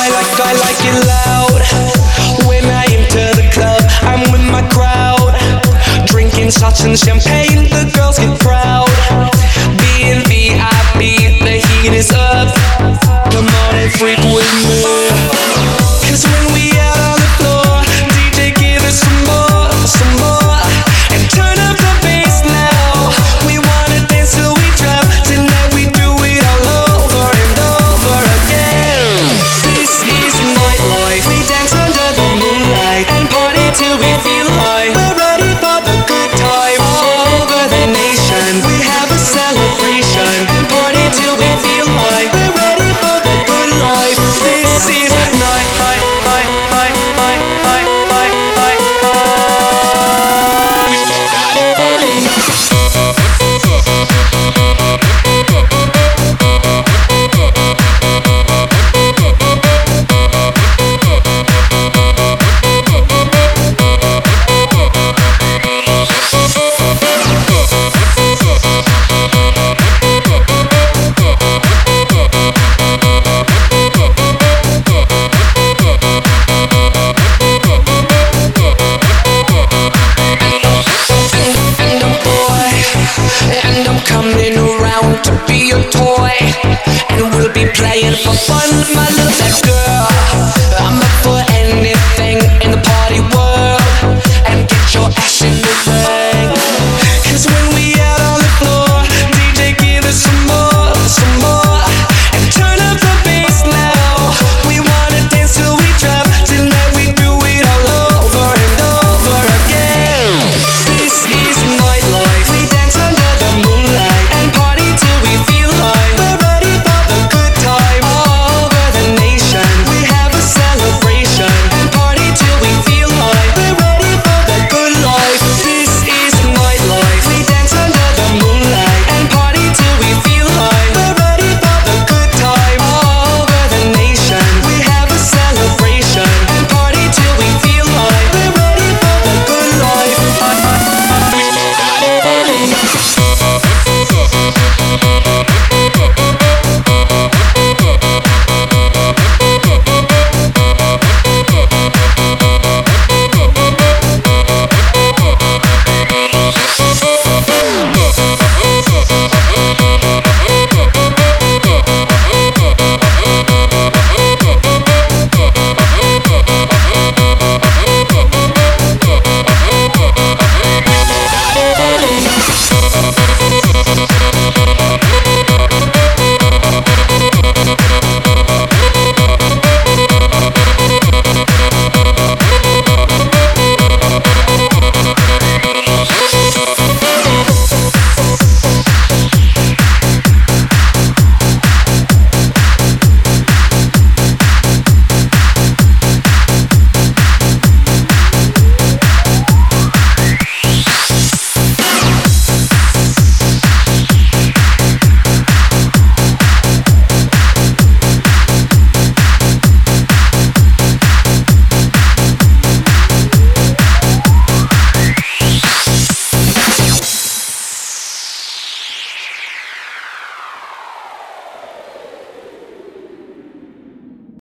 I like it loud. When I enter the club, I'm with my crowd, drinking shots and champagne. The girls get proud. Being VIP, the heat is up. Come on and freak with me. 'Cause when we out on the floor, DJ give us some more, and turn up the bass now. We wanna dance till we drop. Tonight we do it all over and over again. This is nightlife. We dance under the moonlight and party till we feel high. We're ready for the good time. All over the nation, we have a celebration and party till we feel high. We're ready for the good life. This is coming around to be your toy, and we'll be playing for fun, my little girl.